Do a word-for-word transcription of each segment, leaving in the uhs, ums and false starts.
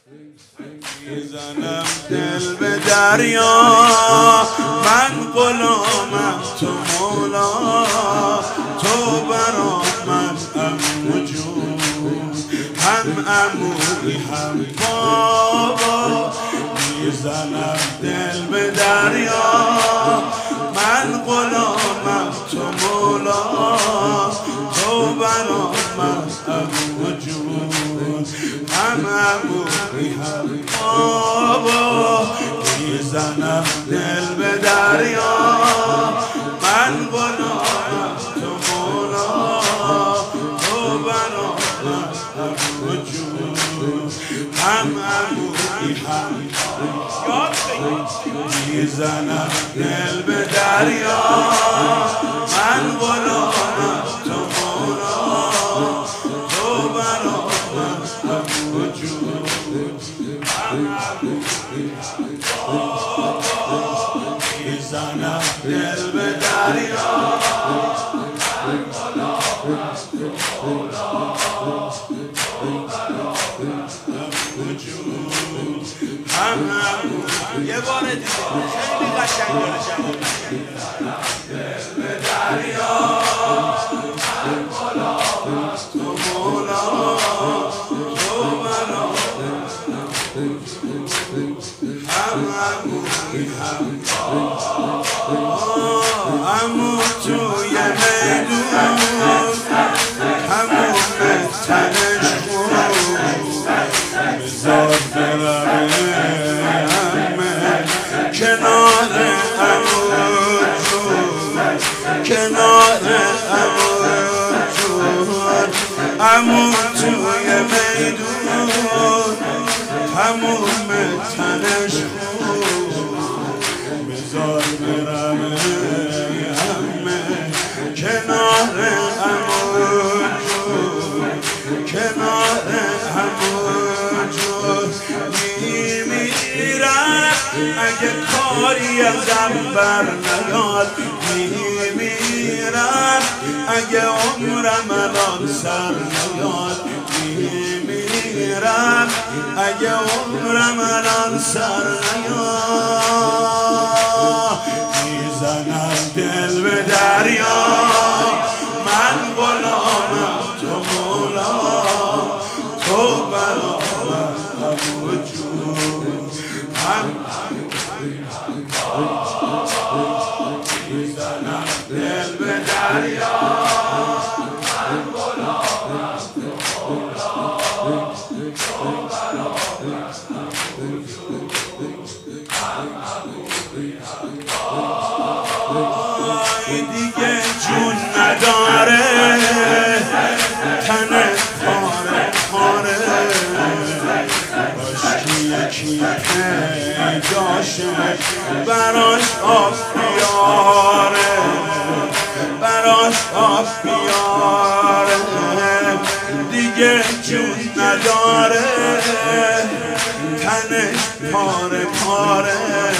میزنم دل به دریا، من غلامم تو مولا، تو برا من عمو جون، هم عمویی هم بابا. میزنم دل به دریا، من غلامم تو مولا، تو برا من عمو جون، هم عمویی هم بابا. میزنم دل به دریا، من غلامم تو مولا، تو برا من عمو جون، هم عمویی هم بابا. میزنم دل به دریا، من غلامم تو مولا، تو برا من عمو جون، هم عمویی هم بابا. میزنم دل به دریا، من غلامم تو مولا، تو برا من عمو جون، هم عمویی. یه بار دیگه خیلی قشنگ داره. دل به دریا، من غلامم تو مولا، تو برا هم عمویی هم عمو توی میدون، همون تنش خون، بذار برمه همه کنار عمو جون، کنار عمو جون. عمو توی میدون، همون تنش خون، بذار برمه همه کنار عمو جون، کنار عمو جون. میمیرم اگه کاری ازم بر نیاد، میمیرم اگه عمرم الان سر نیاد، میمیرم اگه عمرم الان سر نیاد. میزنم دل به دریا، من غلامم تو مولا، تو برا من عمو جون، هم عمویی هم بابا. میزنم دل به دریا، من غلامم تو مولا، تو برا من عمو جون، هم عمویی هم بابا. دیگه جون نداره تن پاره پاره، کاشکی یکی پیداشه براش آب بیاره، براش آب بیاره. دیگه جون نداره تنش پاره پاره،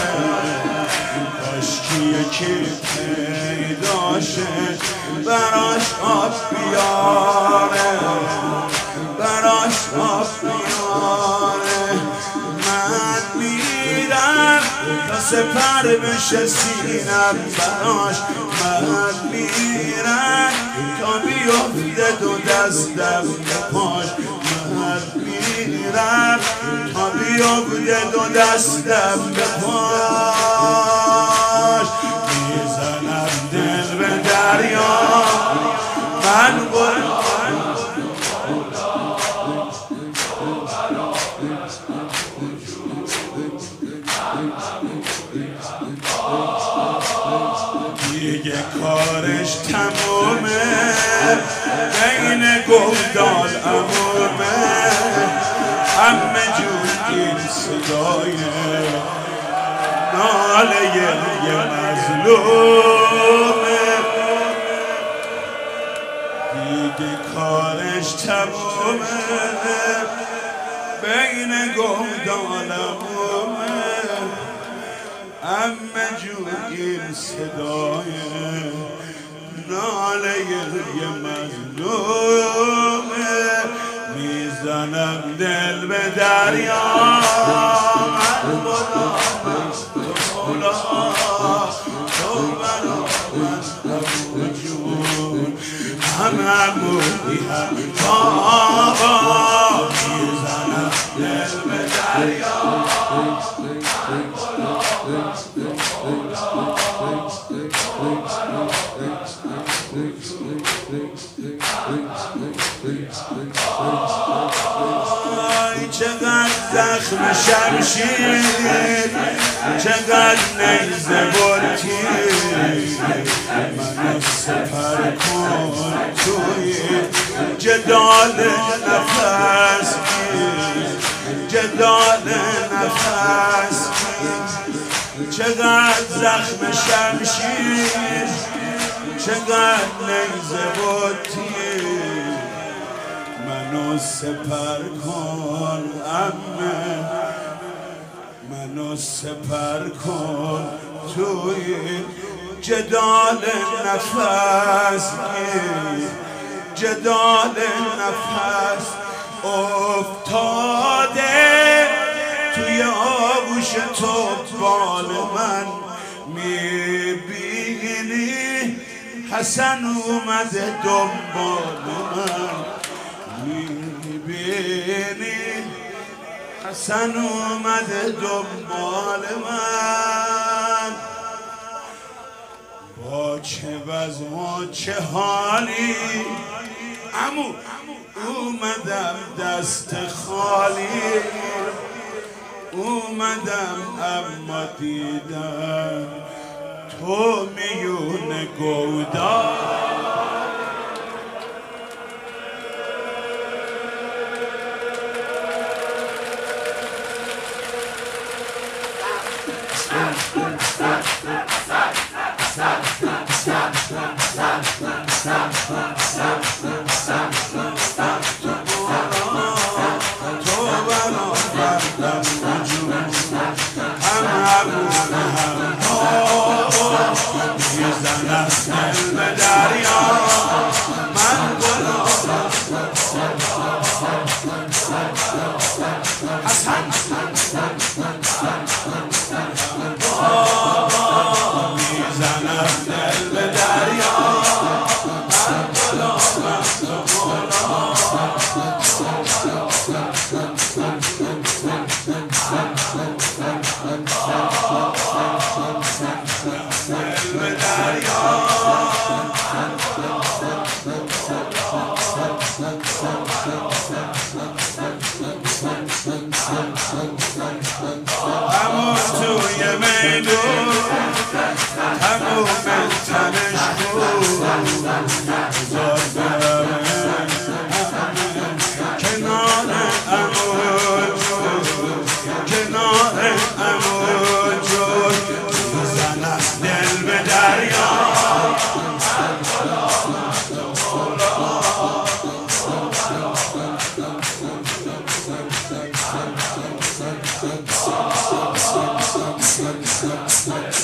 کاشکی یکی پیداشه براش آب بیاره، براش آب بیاره. من میرم تا سپر بشه سینم براش، من میرم تا بیفته دو دستم به پاش، من میرم تا بیفته دو دستم به پاش. میزنم دل به دریا، من غلامم تو مولا، تو برا من عمو جون، هم عمویی هم بابا. دیگه کارش تمومه، بین گلدان عمومه، همه جون این صدای ناله یه مظلومه. دیگه کارش تمومه، بین گلدان عمومه، همه جون این صدای ناله یه مظلومه. میز میزنم دل به دریا من مولا تو مولا تو منو من وجود همه مولی هم بابا میزنم دل به دریا من مولا تو مولا آی چقدر زخم شمشیر چقدر نیزه و تیر منو سپر کن توی جدال نفس گیر جدال نفس گیر چقدر زخم شمشیر چقدر نیزه و تیر منو سپر کن عمه منو سپر کن توی جدال نفس گیر جدال نفس افتاده توی آغوش تو بال من میبینی حسن اومده دنبال من میبینی حسن اومده دنبال من با چه وضع و چه حالی عمو اومدم دست خالی اومدم اما دیدم تو میون گودال به دریا من گلا حسن میزنم دل به دریا من گلا من گلا دل به دریا همون توی میدون همون من تنش بود بذار برمه کنار امون جود کنار امون جود میزنم دل به دریا Thank you.